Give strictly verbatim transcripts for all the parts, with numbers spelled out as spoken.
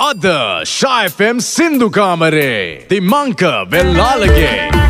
Ada Shy F M Sindhu Kamare Dimanka Vellalage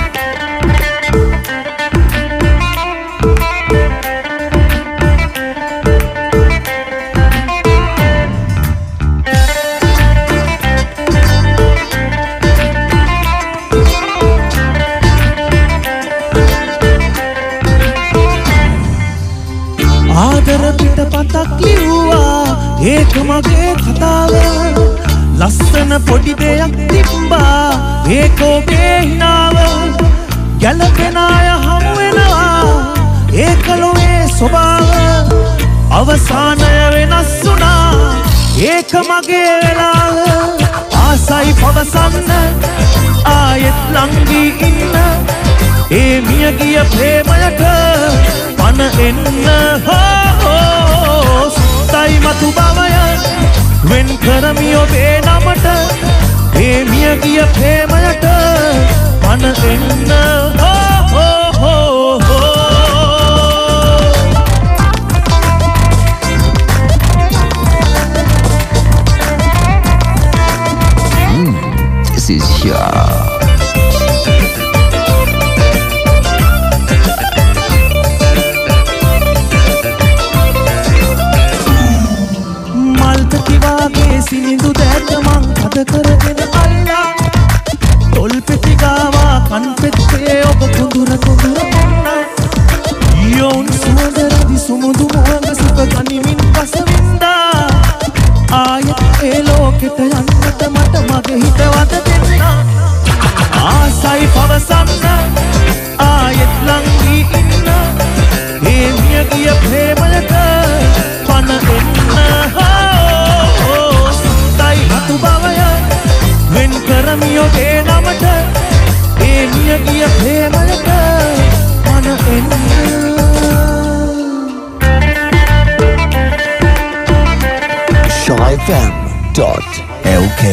ආදර පිටපතක් ලිව්වා ඒක මගේ කතාව ලස්සන පොඩි දෙයක් තිබ්බා ඒක ඔබේ හිනාව ගැලපෙන අය හමු වෙනවා ඒක ලෝයේ ස්වභාව අවසානය වෙනස් වුණා ඒක මගේ වෙලාව ආසයි පවසන්න ආයෙත් ලංගී ඉන්න ඒ මිය ගිය ප්‍රේමයට පන එන්න හෝ සුත්තයි මතු බවය වෙන් කරමි ඔබේ නමට ඒ මිය ගිය ප්‍රේමයට පන එන්න හෝ හෝ This is here. සිනිඳු දැක මං හද කරගෙන අල්ලා තොල් පෙති ගාවා කන් පෙත්තේ ඔබ කුඳුර කුඳුර පොන්නා යෝන් සුවඳරදි සුමුදු මොහඟ සුඛ ගනිමින් පසවින්දා ආයෙත් ඒ ලෝකෙට යන්නට මට මගේ හිතවත දෙන්න ආසයි පවසන්න ආයෙත් ලංගී ඉන්න ඒ මිය ගිය ප්‍රේමයට පන එන්න මතු බවය වෙන් කරමි ඔබේ නමට ඒ මිය ගිය ප්‍රේමයට මන එන්න shy f m dot l k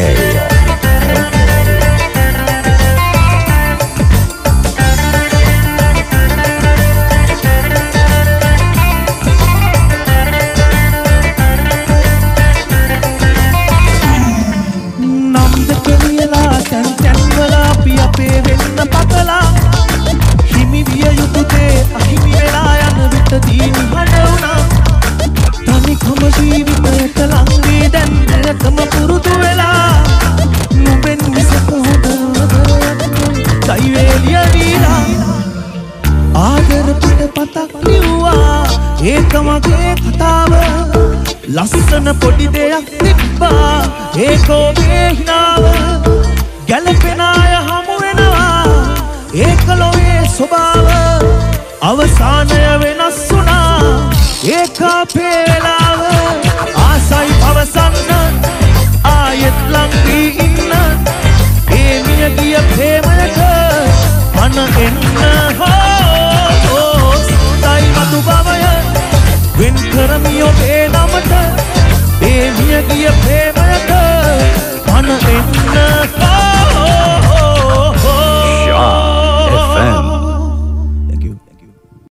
ඒක මගේ කතාව ලස්සන පොඩි දෙයක් තිබ්බා ඒක ඔබේ හිනාව ගැලපෙන අය හමු වෙනවා ඒක ලෝයේ ස්වභාව අවසානය වෙනස් වුණා ඒක අපේ වෙලාව ආසයි පවසන්න ආයෙත් ලංගී ඉන්න ඒ මිය ගිය ප්‍රේමයට පන එන්න හෝ සුත්තයි මතු බවය වෙන් කරමි ඔබේ නමට ඒ මිය ගිය ප්‍රේමයට පන එන්න